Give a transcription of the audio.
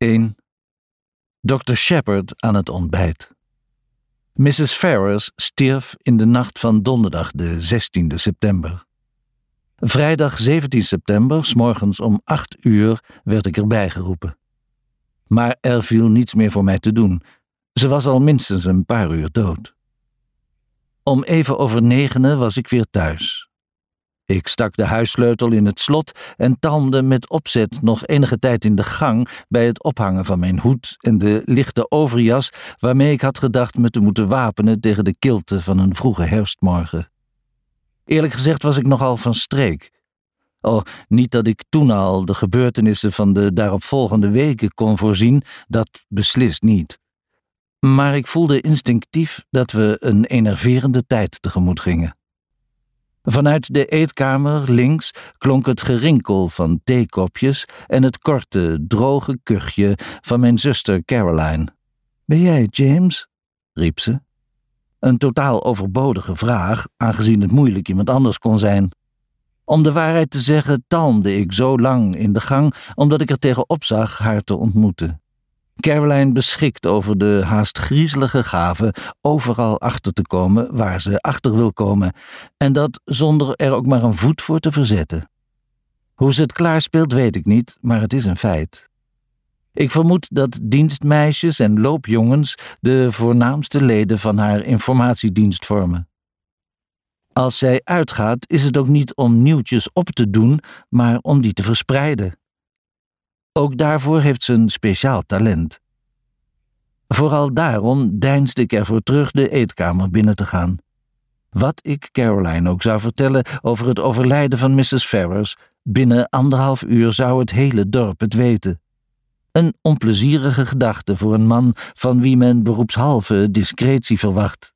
1. Dr. Shepard aan het ontbijt. Mrs. Ferrars stierf in de nacht van donderdag de 16e september. Vrijdag 17 september, 's morgens om 8 uur, werd ik erbij geroepen. Maar er viel niets meer voor mij te doen. Ze was al minstens een paar uur dood. Om even over 9 was ik weer thuis. Ik stak de huissleutel in het slot en talmde met opzet nog enige tijd in de gang bij het ophangen van mijn hoed en de lichte overjas waarmee ik had gedacht me te moeten wapenen tegen de kilte van een vroege herfstmorgen. Eerlijk gezegd was ik nogal van streek. Niet dat ik toen al de gebeurtenissen van de daaropvolgende weken kon voorzien, dat beslist niet. Maar ik voelde instinctief dat we een enerverende tijd tegemoet gingen. Vanuit de eetkamer links klonk het gerinkel van theekopjes en het korte, droge kuchje van mijn zuster Caroline. "Ben jij James?" riep ze. Een totaal overbodige vraag, aangezien het moeilijk iemand anders kon zijn. Om de waarheid te zeggen talmde ik zo lang in de gang, omdat ik er tegenop zag haar te ontmoeten. Caroline beschikt over de haast griezelige gave overal achter te komen waar ze achter wil komen, en dat zonder er ook maar een voet voor te verzetten. Hoe ze het klaarspeelt weet ik niet, maar het is een feit. Ik vermoed dat dienstmeisjes en loopjongens de voornaamste leden van haar informatiedienst vormen. Als zij uitgaat is het ook niet om nieuwtjes op te doen, maar om die te verspreiden. Ook daarvoor heeft ze een speciaal talent. Vooral daarom deinsde ik ervoor terug de eetkamer binnen te gaan. Wat ik Caroline ook zou vertellen over het overlijden van Mrs. Ferrars, binnen 1,5 uur zou het hele dorp het weten. Een onplezierige gedachte voor een man van wie men beroepshalve discretie verwacht.